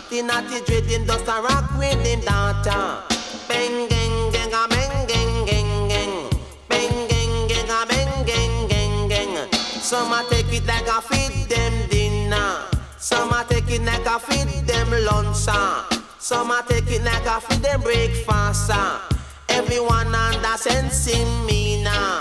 Natty natty dreading dust a rock with him daughter. Bang gang gang a bang gang gang gang. Bang gang gang a bang gang gang gang. Some a take it like a feed them dinner. Some a take it like a feed them lunch. Some a take it like a feed them breakfast. Everyone understands in me now.